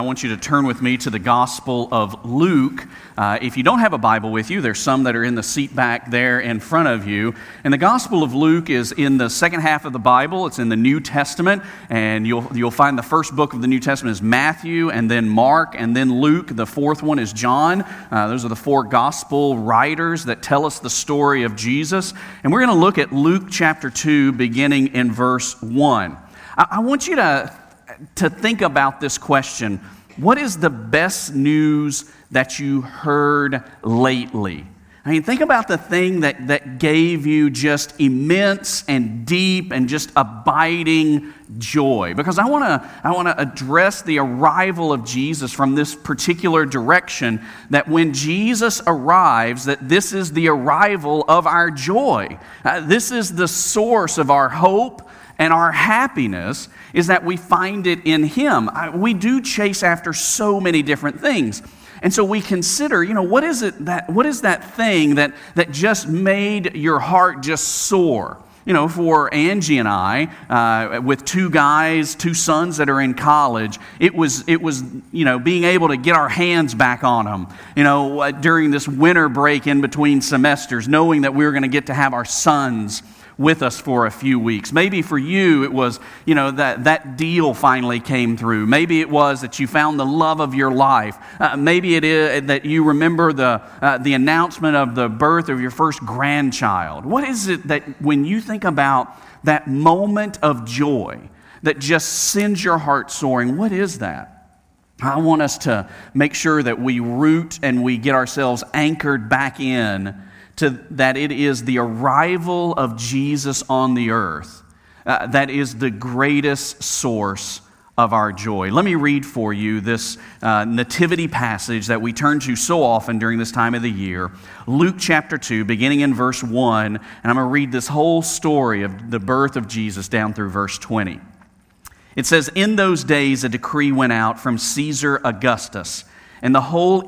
I want you to turn with me to the Gospel of Luke. If you don't have a Bible with you, there's some that are in the seat back there in front of you. And the Gospel of Luke is in the second half of the Bible. It's in the New Testament, and you'll find the first book of the New Testament is Matthew, and then Mark, and then Luke. The fourth one is John. Those are the four Gospel writers that tell us the story of Jesus. And we're going to look at Luke chapter 2, beginning in verse 1. I want you to think about this question: what is the best news that you heard lately? I mean, think about the thing that gave you just immense and deep and just abiding joy. Because I want to address the arrival of Jesus from this particular direction, that when Jesus arrives, that this is the arrival of our joy. This is the source of our hope and our happiness, is that we find it in Him. We do chase after so many different things. And so we consider, what is that thing that just made your heart just soar? For Angie and I, with two sons that are in college, it was being able to get our hands back on them, during this winter break in between semesters, knowing that we were going to get to have our sons with us for a few weeks. Maybe for you it was, that deal finally came through. Maybe it was that you found the love of your life. Maybe it is that you remember the announcement of the birth of your first grandchild. What is it that when you think about that moment of joy that just sends your heart soaring, what is that? I want us to make sure that we root and we get ourselves anchored back in to that it is the arrival of Jesus on the earth that is the greatest source of our joy. Let me read for you this nativity passage that we turn to so often during this time of the year. Luke chapter 2, beginning in verse 1, and I'm going to read this whole story of the birth of Jesus down through verse 20. It says, "In those days a decree went out from Caesar Augustus, and the whole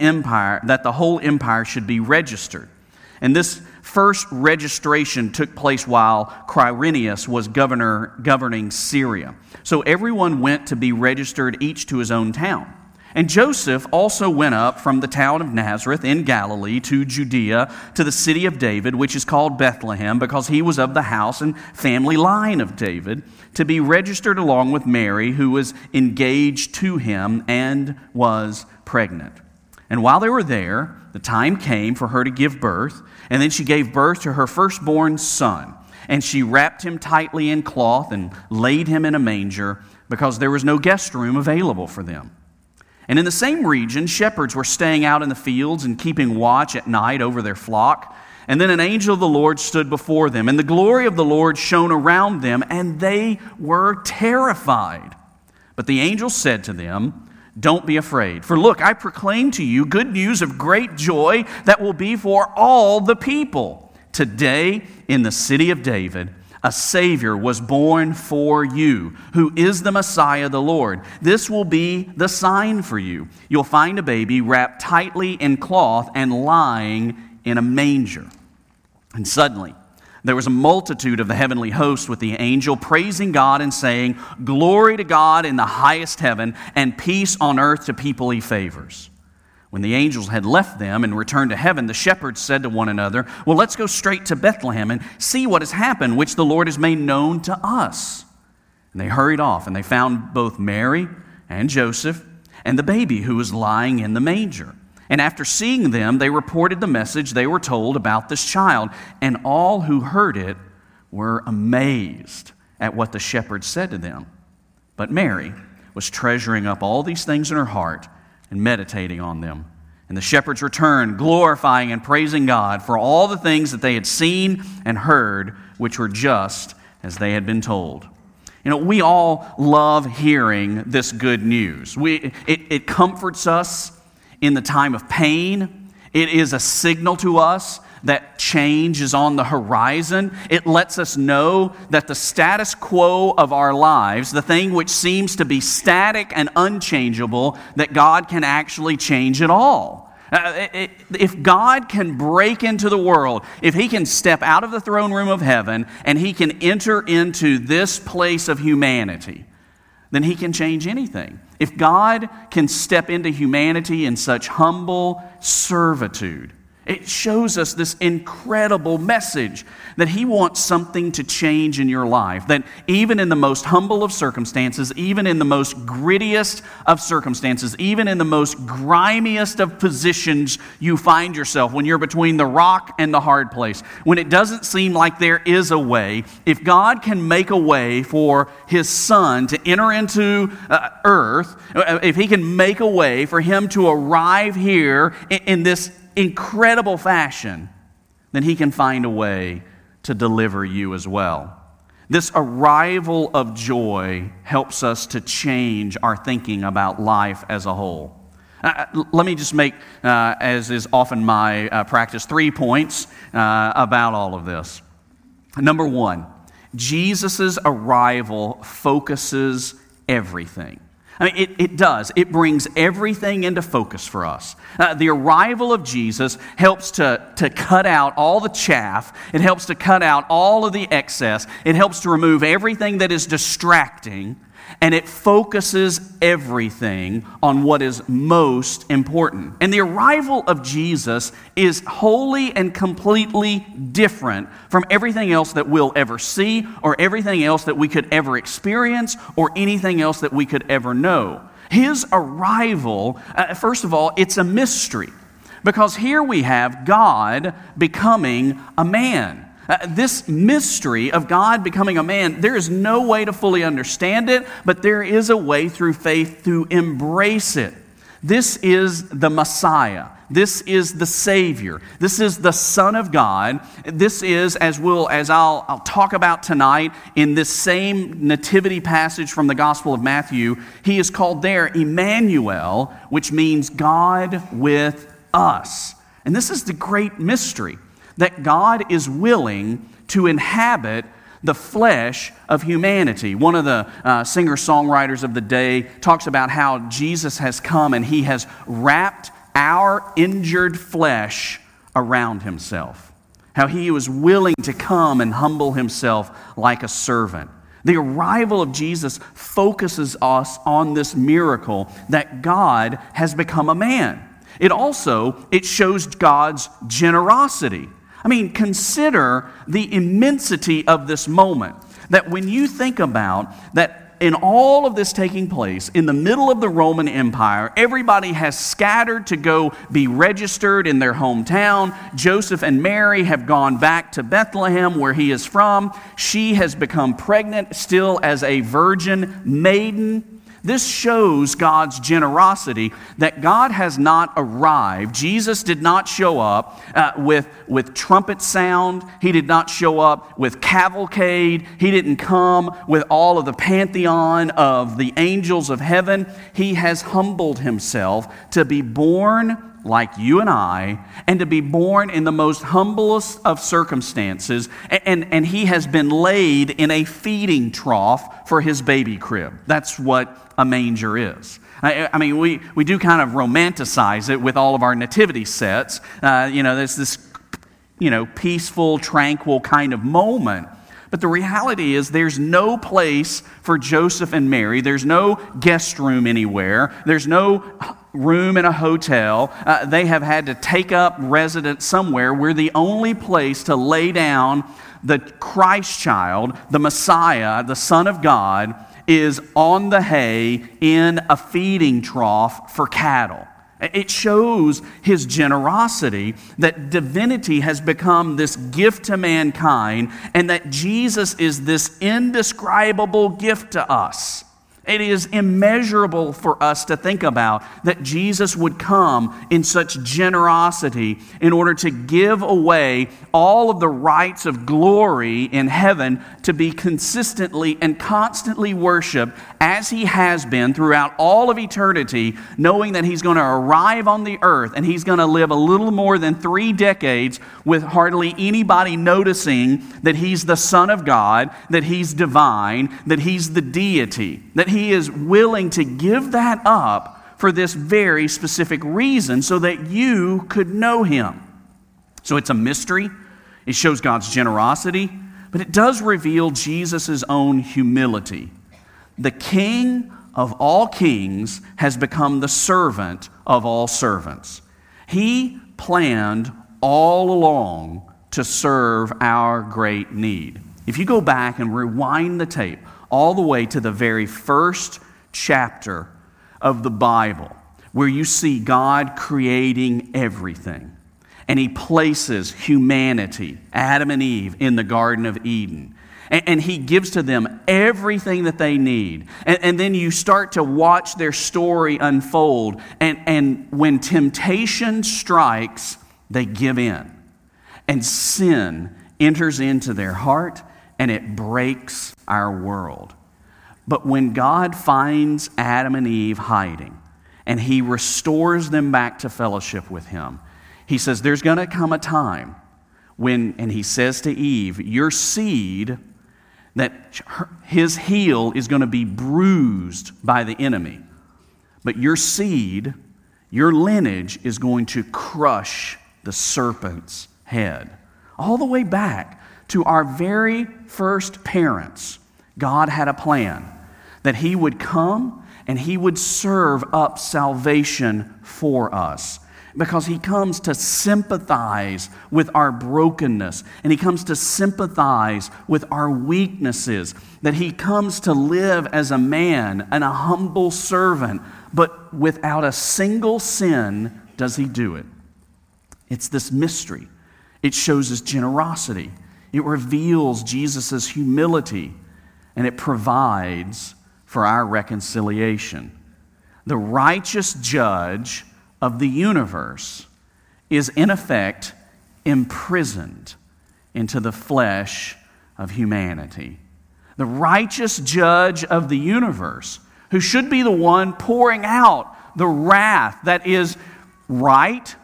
empire should be registered. And this first registration took place while Quirinius was governing Syria. So everyone went to be registered, each to his own town. And Joseph also went up from the town of Nazareth in Galilee to Judea, to the city of David, which is called Bethlehem, because he was of the house and family line of David, to be registered along with Mary, who was engaged to him and was pregnant. And while they were there, the time came for her to give birth, and then she gave birth to her firstborn son. And she wrapped him tightly in cloth and laid him in a manger, because there was no guest room available for them. And in the same region, shepherds were staying out in the fields and keeping watch at night over their flock. And then an angel of the Lord stood before them, and the glory of the Lord shone around them, and they were terrified. But the angel said to them, 'Don't be afraid, for look, I proclaim to you good news of great joy that will be for all the people. Today, in the city of David, a Savior was born for you, who is the Messiah, the Lord. This will be the sign for you. You'll find a baby wrapped tightly in cloth and lying in a manger.' And suddenly, there was a multitude of the heavenly host with the angel, praising God and saying, 'Glory to God in the highest heaven, and peace on earth to people He favors.' When the angels had left them and returned to heaven, the shepherds said to one another, 'Well, let's go straight to Bethlehem and see what has happened, which the Lord has made known to us.' And they hurried off, and they found both Mary and Joseph and the baby who was lying in the manger. And after seeing them, they reported the message they were told about this child. And all who heard it were amazed at what the shepherds said to them. But Mary was treasuring up all these things in her heart and meditating on them. And the shepherds returned, glorifying and praising God for all the things that they had seen and heard, which were just as they had been told." We all love hearing this good news. It comforts us in the time of pain. It is a signal to us that change is on the horizon. It lets us know that the status quo of our lives, the thing which seems to be static and unchangeable, that God can actually change it all. If God can break into the world, if He can step out of the throne room of heaven and He can enter into this place of humanity, then he can change anything. If God can step into humanity in such humble servitude, it shows us this incredible message that he wants something to change in your life. That even in the most humble of circumstances, even in the most grittiest of circumstances, even in the most grimiest of positions you find yourself, when you're between the rock and the hard place, when it doesn't seem like there is a way, if God can make a way for his Son to enter into earth, if he can make a way for him to arrive here in this incredible fashion, then he can find a way to deliver you as well. This arrival of joy helps us to change our thinking about life as a whole. Let me just make, as is often my practice, 3 points about all of this. Number one, Jesus' arrival focuses everything. I mean, it does. It brings everything into focus for us. The arrival of Jesus helps to cut out all the chaff. It helps to cut out all of the excess. It helps to remove everything that is distracting. And it focuses everything on what is most important. And the arrival of Jesus is wholly and completely different from everything else that we'll ever see, or everything else that we could ever experience, or anything else that we could ever know. His arrival, first of all, it's a mystery. Because here we have God becoming a man. This mystery of God becoming a man, there is no way to fully understand it, but there is a way through faith to embrace it. This is the Messiah. This is the Savior. This is the Son of God. This is, as I'll talk about tonight in this same nativity passage from the Gospel of Matthew, he is called there Emmanuel, which means God with us. And this is the great mystery, that God is willing to inhabit the flesh of humanity. One of the singer-songwriters of the day talks about how Jesus has come and he has wrapped our injured flesh around himself. How he was willing to come and humble himself like a servant. The arrival of Jesus focuses us on this miracle that God has become a man. It shows God's generosity. I mean, consider the immensity of this moment. That when you think about that in all of this taking place, in the middle of the Roman Empire, everybody has scattered to go be registered in their hometown. Joseph and Mary have gone back to Bethlehem, where he is from. She has become pregnant still as a virgin maiden. This shows God's generosity, that God has not arrived. Jesus did not show up with trumpet sound. He did not show up with cavalcade. He didn't come with all of the pantheon of the angels of heaven. He has humbled himself to be born like you and I, and to be born in the most humblest of circumstances, and he has been laid in a feeding trough for his baby crib. That's what a manger is. I mean, we do kind of romanticize it with all of our nativity sets. There's this, peaceful, tranquil kind of moment. But the reality is there's no place for Joseph and Mary. There's no guest room anywhere. There's no room in a hotel. They have had to take up residence somewhere. We're the only place to lay down the Christ child, the Messiah, the Son of God, is on the hay in a feeding trough for cattle. It shows his generosity, that divinity has become this gift to mankind, and that Jesus is this indescribable gift to us. It is immeasurable for us to think about that Jesus would come in such generosity in order to give away all of the rights of glory in heaven to be consistently and constantly worshiped as he has been throughout all of eternity, knowing that he's going to arrive on the earth and he's going to live a little more than 3 decades with hardly anybody noticing that he's the Son of God, that he's divine, that he's the deity, that he is willing to give that up for this very specific reason so that you could know him. So it's a mystery. It shows God's generosity, but it does reveal Jesus' own humility. the King of all kings has become the servant of all servants. He planned all along to serve our great need. If you go back and rewind the tape all the way to the very first chapter of the Bible, where you see God creating everything, and He places humanity, Adam and Eve, in the Garden of Eden. And He gives to them everything that they need. And then you start to watch their story unfold. And when temptation strikes, they give in. And sin enters into their heart, and it breaks our world. But when God finds Adam and Eve hiding, and He restores them back to fellowship with Him, He says there's going to come a time when, and He says to Eve, your seed, that his heel is going to be bruised by the enemy. But your seed, your lineage, is going to crush the serpent's head. All the way back to our very first parents, God had a plan that He would come and He would serve up salvation for us. Because He comes to sympathize with our brokenness, and He comes to sympathize with our weaknesses, that He comes to live as a man and a humble servant, but without a single sin does He do it. It's this mystery. It shows His generosity. It reveals Jesus' humility, and it provides for our reconciliation. The righteous judge of the universe is in effect imprisoned into the flesh of humanity. The righteous judge of the universe, who should be the one pouring out the wrath that is right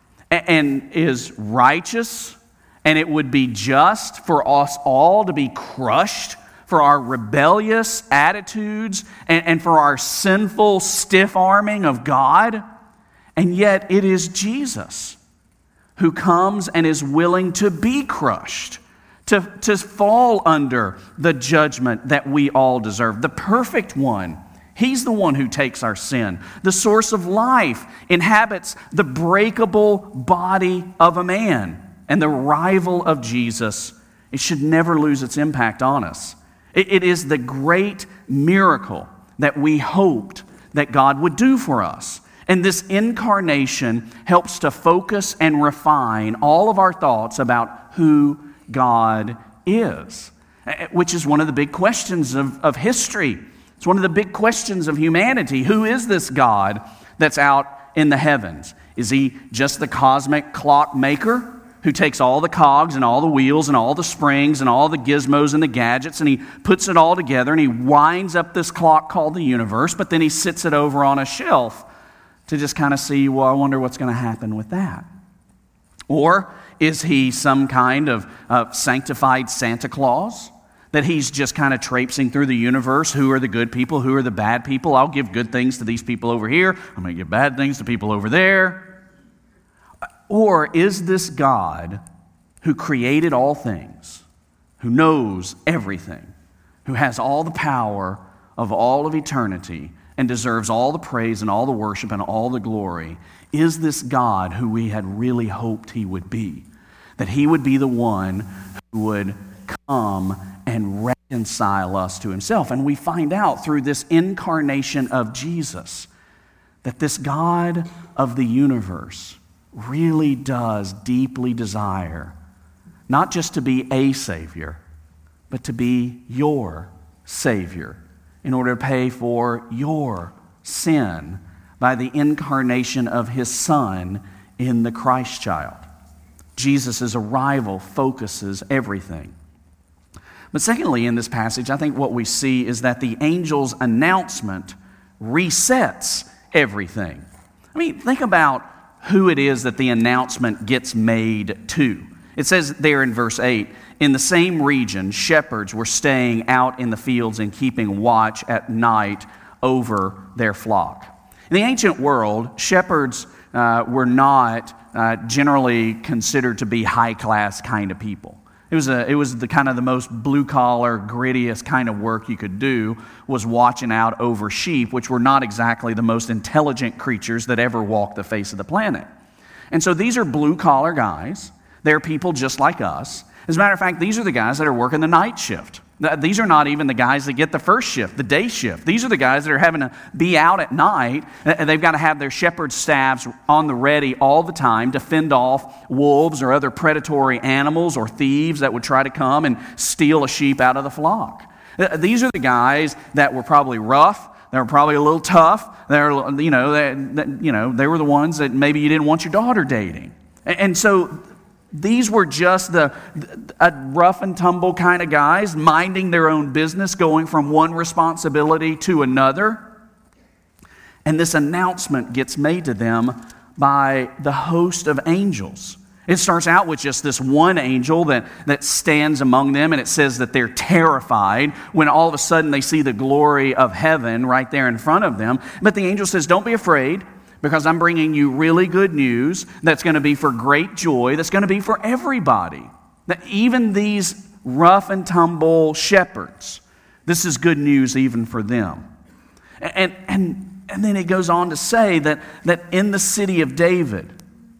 and is righteous, and it would be just for us all to be crushed for our rebellious attitudes and for our sinful stiff-arming of God. And yet it is Jesus who comes and is willing to be crushed, to fall under the judgment that we all deserve. The perfect one, He's the one who takes our sin. The source of life inhabits the breakable body of a man. And the arrival of Jesus, it should never lose its impact on us. It is the great miracle that we hoped that God would do for us. And this incarnation helps to focus and refine all of our thoughts about who God is, which is one of the big questions of history. It's one of the big questions of humanity. Who is this God that's out in the heavens? Is He just the cosmic clock maker who takes all the cogs and all the wheels and all the springs and all the gizmos and the gadgets, and He puts it all together and He winds up this clock called the universe, but then He sits it over on a shelf to just kind of see, well, I wonder what's going to happen with that? Or is He some kind of sanctified Santa Claus, that He's just kind of traipsing through the universe? Who are the good people? Who are the bad people? I'll give good things to these people over here. I'm going to give bad things to people over there. Or is this God who created all things, who knows everything, who has all the power of all of eternity, and deserves all the praise and all the worship and all the glory? Is this God who we had really hoped He would be? That He would be the one who would come and reconcile us to Himself. And we find out through this incarnation of Jesus that this God of the universe really does deeply desire not just to be a Savior, but to be your Savior, in order to pay for your sin by the incarnation of His Son in the Christ child. Jesus' arrival focuses everything. But secondly, in this passage, I think what we see is that the angel's announcement resets everything. I mean, think about who it is that the announcement gets made to. It says there in verse 8, in the same region, shepherds were staying out in the fields and keeping watch at night over their flock. In the ancient world, shepherds were not generally considered to be high-class kind of people. It was the kind of the most blue-collar, grittiest kind of work you could do, was watching out over sheep, which were not exactly the most intelligent creatures that ever walked the face of the planet. And so these are blue-collar guys. They're people just like us. As a matter of fact, these are the guys that are working the night shift. These are not even the guys that get the first shift, the day shift. These are the guys that are having to be out at night, and they've got to have their shepherd's staffs on the ready all the time to fend off wolves or other predatory animals or thieves that would try to come and steal a sheep out of the flock. These are the guys that were probably rough. They were probably a little tough. They were the ones that maybe you didn't want your daughter dating. And so these were just a rough and tumble kind of guys, minding their own business, going from one responsibility to another. And this announcement gets made to them by the host of angels. It starts out with just this one angel that stands among them, and it says that they're terrified when all of a sudden they see the glory of heaven right there in front of them. But the angel says, "Don't be afraid, because I'm bringing you really good news that's going to be for great joy, that's going to be for everybody. That even these rough and tumble shepherds, this is good news even for them." And then it goes on to say that in the city of David,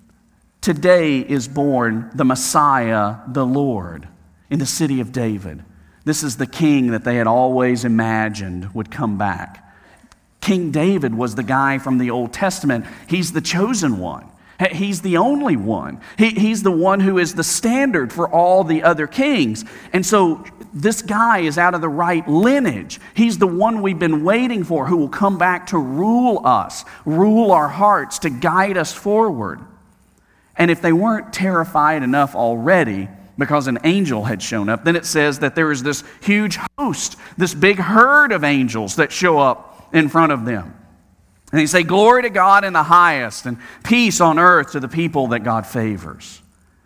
today is born the Messiah, the Lord, in the city of David. This is the king that they had always imagined would come back. King David was the guy from the Old Testament. He's the chosen one. He's the only one. He's the one who is the standard for all the other kings. And so this guy is out of the right lineage. He's the one we've been waiting for, who will come back to rule us, rule our hearts, to guide us forward. And if they weren't terrified enough already because an angel had shown up, then it says that there is this huge host, this big herd of angels that show up in front of them. And they say, "Glory to God in the highest, and peace on earth to the people that God favors."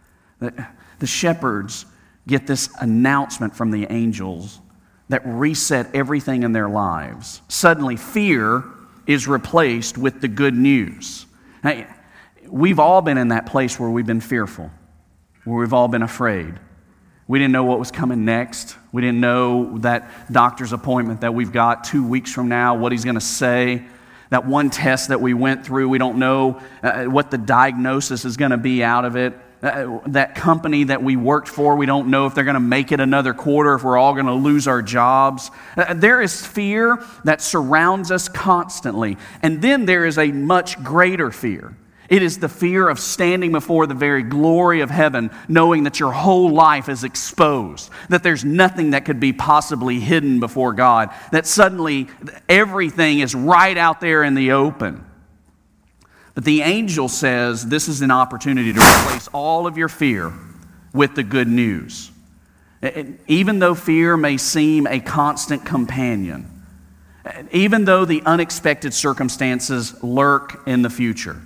The shepherds get this announcement from the angels that reset everything in their lives. Suddenly, fear is replaced with the good news. Now, we've all been in that place where we've been fearful, where we've all been afraid. We didn't know what was coming next. We didn't know that doctor's appointment that we've got 2 weeks from now, what he's going to say. That one test that we went through, we don't know what the diagnosis is going to be out of it. That company that we worked for, we don't know if they're going to make it another quarter, if we're all going to lose our jobs. There is fear that surrounds us constantly. And then there is a much greater fear. It is the fear of standing before the very glory of heaven, knowing that your whole life is exposed, that there's nothing that could be possibly hidden before God, that suddenly everything is right out there in the open. But the angel says this is an opportunity to replace all of your fear with the good news. Even though fear may seem a constant companion, even though the unexpected circumstances lurk in the future,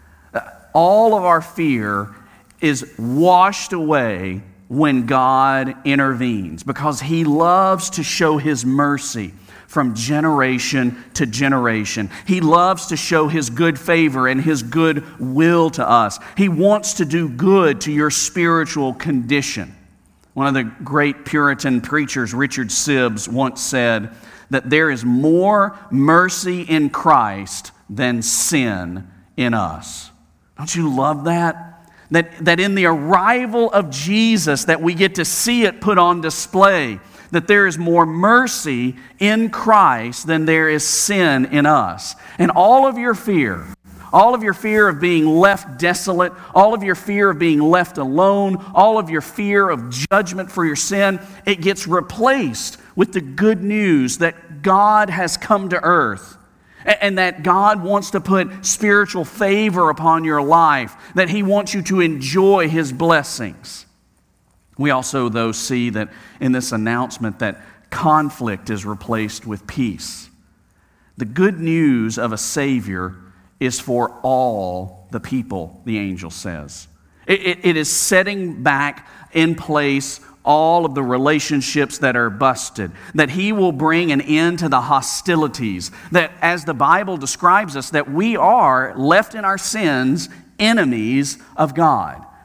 all of our fear is washed away when God intervenes, because He loves to show His mercy from generation to generation. He loves to show His good favor and His good will to us. He wants to do good to your spiritual condition. One of the great Puritan preachers, Richard Sibbes, once said that there is more mercy in Christ than sin in us. Don't you love that? That in the arrival of Jesus, that we get to see it put on display, that there is more mercy in Christ than there is sin in us. And all of your fear of being left desolate, all of your fear of being left alone, all of your fear of judgment for your sin, it gets replaced with the good news that God has come to earth, and that God wants to put spiritual favor upon your life, that He wants you to enjoy His blessings. We also, though, see that in this announcement that conflict is replaced with peace. The good news of a Savior is for all the people, the angel says. It is setting back in place all of the relationships that are busted, that He will bring an end to the hostilities, that as the Bible describes us, that we are left in our sins enemies of God.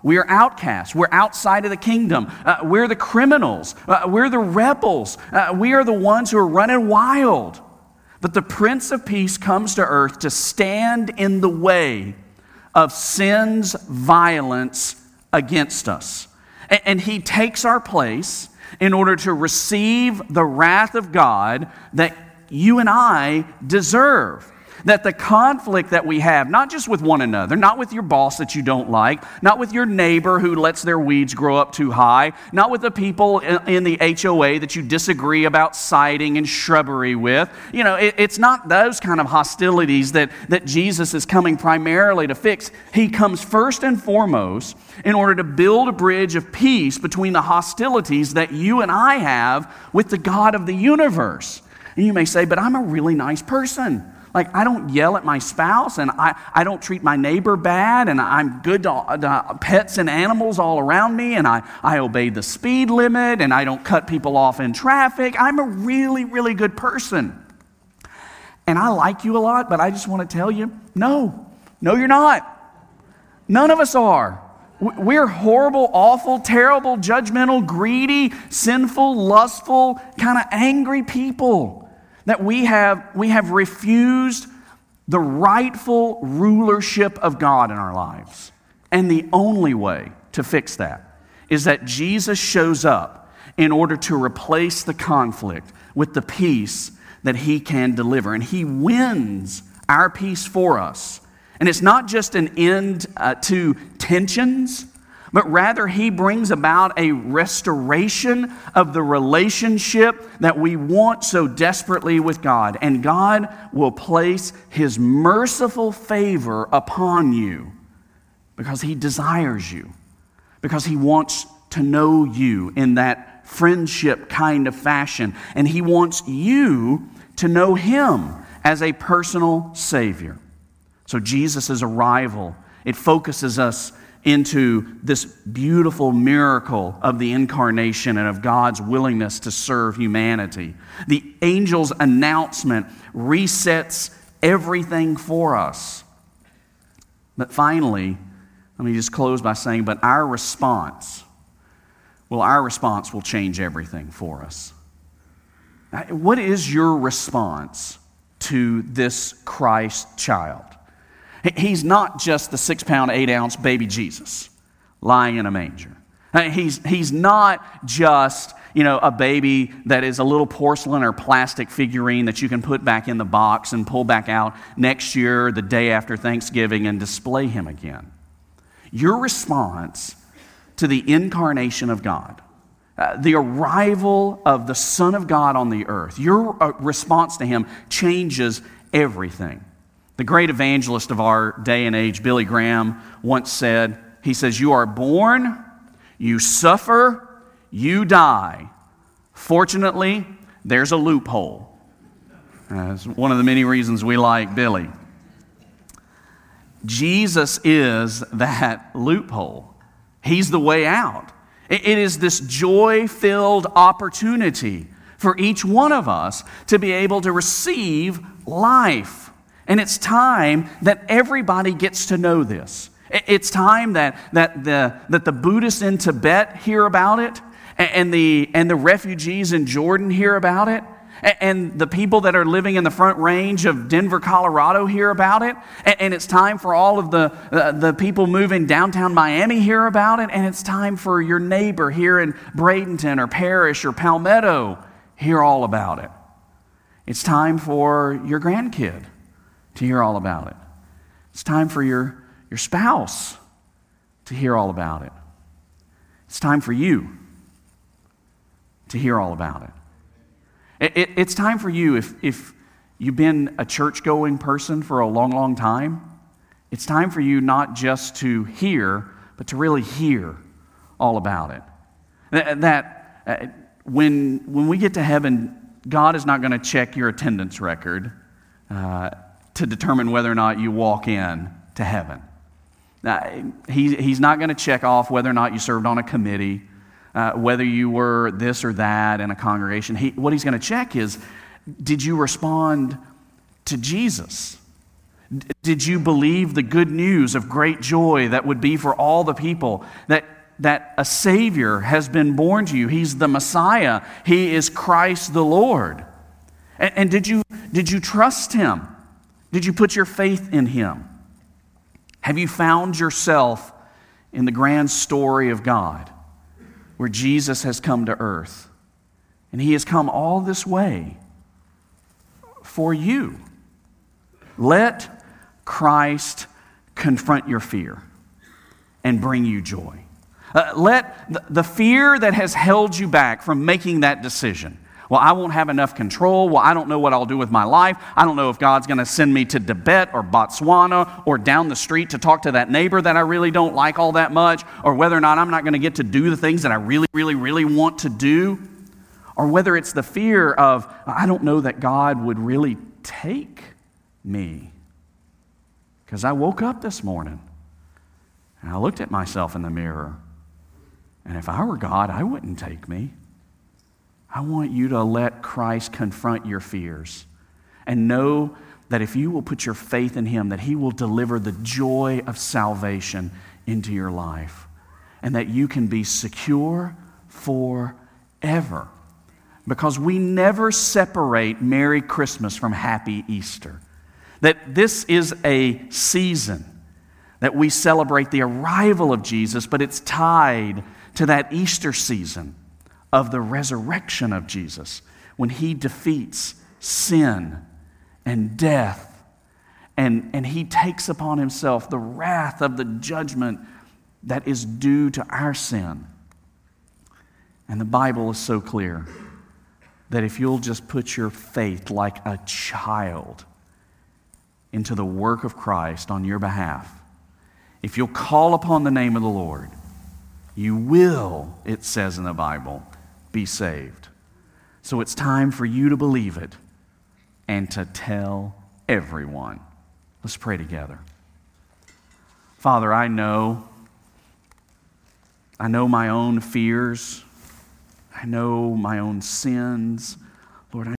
We are outcasts. We're outside of the kingdom. We're the criminals. We're the rebels. We are the ones who are running wild. But the Prince of Peace comes to earth to stand in the way of sin's violence against us. And he takes our place in order to receive the wrath of God that you and I deserve. That the conflict that we have, not just with one another, not with your boss that you don't like, not with your neighbor who lets their weeds grow up too high, not with the people in the HOA that you disagree about siding and shrubbery with. It's not those kind of hostilities that Jesus is coming primarily to fix. He comes first and foremost in order to build a bridge of peace between the hostilities that you and I have with the God of the universe. And you may say, but I'm a really nice person. Like, I don't yell at my spouse, and I don't treat my neighbor bad, and I'm good to pets and animals all around me, and I obey the speed limit, and I don't cut people off in traffic. I'm a really, really good person. And I like you a lot, but I just want to tell you, no, you're not. None of us are. We're horrible, awful, terrible, judgmental, greedy, sinful, lustful, kind of angry people. That we have refused the rightful rulership of God in our lives. And the only way to fix that is that Jesus shows up in order to replace the conflict with the peace that he can deliver. And he wins our peace for us. And it's not just an end to tensions, but rather he brings about a restoration of the relationship that we want so desperately with God. And God will place his merciful favor upon you because he desires you, because he wants to know you in that friendship kind of fashion. And he wants you to know him as a personal Savior. So Jesus' arrival, it focuses us into this beautiful miracle of the incarnation and of God's willingness to serve humanity. The angel's announcement resets everything for us. But finally, let me just close by saying, but our response will change everything for us. What is your response to this Christ child? He's not just the 6-pound, 8-ounce baby Jesus lying in a manger. He's not just, a baby that is a little porcelain or plastic figurine that you can put back in the box and pull back out next year, the day after Thanksgiving, and display him again. Your response to the incarnation of God, the arrival of the Son of God on the earth, your response to him changes everything. The great evangelist of our day and age, Billy Graham, once said, he says, "You are born, you suffer, you die. Fortunately, there's a loophole." That's one of the many reasons we like Billy. Jesus is that loophole. He's the way out. It is this joy-filled opportunity for each one of us to be able to receive life. And it's time that everybody gets to know this. It's time that the Buddhists in Tibet hear about it, and the refugees in Jordan hear about it, and the people that are living in the Front Range of Denver, Colorado hear about it, and it's time for all of the people moving downtown Miami hear about it, and it's time for your neighbor here in Bradenton or Parrish or Palmetto hear all about it. It's time for your grandkid to hear all about it. It's time for your spouse to hear all about it. It's time for you to hear all about it. It's time for you, if you've been a church-going person for a long, long time, it's time for you not just to hear, but to really hear all about it. When we get to heaven, God is not going to check your attendance record to determine whether or not you walk in to heaven. He's not going to check off whether or not you served on a committee, whether you were this or that in a congregation. What he's going to check is, did you respond to Jesus? Did you believe the good news of great joy that would be for all the people, that a Savior has been born to you? He's the Messiah. He is Christ the Lord. And did you trust Him? Did you put your faith in Him? Have you found yourself in the grand story of God, where Jesus has come to earth? And He has come all this way for you. Let Christ confront your fear and bring you joy. Let the fear that has held you back from making that decision. Well, I won't have enough control. Well, I don't know what I'll do with my life. I don't know if God's going to send me to Tibet or Botswana or down the street to talk to that neighbor that I really don't like all that much, or whether or not I'm not going to get to do the things that I really, really, really want to do, or whether it's the fear of, I don't know that God would really take me. Because I woke up this morning and I looked at myself in the mirror, and if I were God, I wouldn't take me. I want you to let Christ confront your fears and know that if you will put your faith in Him, that He will deliver the joy of salvation into your life, and that you can be secure forever. Because we never separate Merry Christmas from Happy Easter. That this is a season that we celebrate the arrival of Jesus, but it's tied to that Easter season of the resurrection of Jesus, when He defeats sin and death, and He takes upon Himself the wrath of the judgment that is due to our sin. And the Bible is so clear that if you'll just put your faith like a child into the work of Christ on your behalf, if you'll call upon the name of the Lord, you will, it says in the Bible, be saved. So it's time for you to believe it and to tell everyone. Let's pray together. Father, I know my own fears. I know my own sins. Lord,